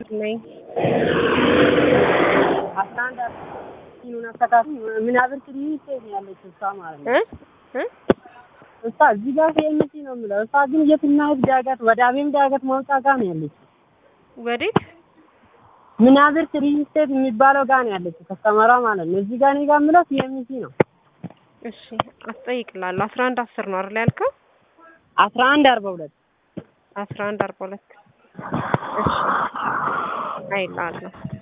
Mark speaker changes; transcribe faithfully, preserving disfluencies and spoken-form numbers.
Speaker 1: ነኝ።
Speaker 2: አስራ አንድ ሲኑና ተካቱ ምን አብር ትሪት ያለች እሷ ማለት ነው
Speaker 1: እ
Speaker 2: እሷ እዚህ ጋር ሲኤምሲ ነው የምለው። እሷ ግን የትና ዳገት ወደ አቤም ዳገት መውጫ ጋር ነው ያለች።
Speaker 1: ወዴት
Speaker 2: ምን አብር ትሪት የሚባለው ጋር ነው ያለች ከስተመራ ማለት ነው። እዚህ ጋር ነው ጋር የምለው ሲኤምሲ ነው።
Speaker 1: እሺ አስጠይቅላለሁ። አስራ አንድ አስር ነው አይደል ያልከው?
Speaker 2: አስራ አንድ አርባ ሁለት
Speaker 1: አስራ አንድ አርባ ሁለት እሺ አይላለሁ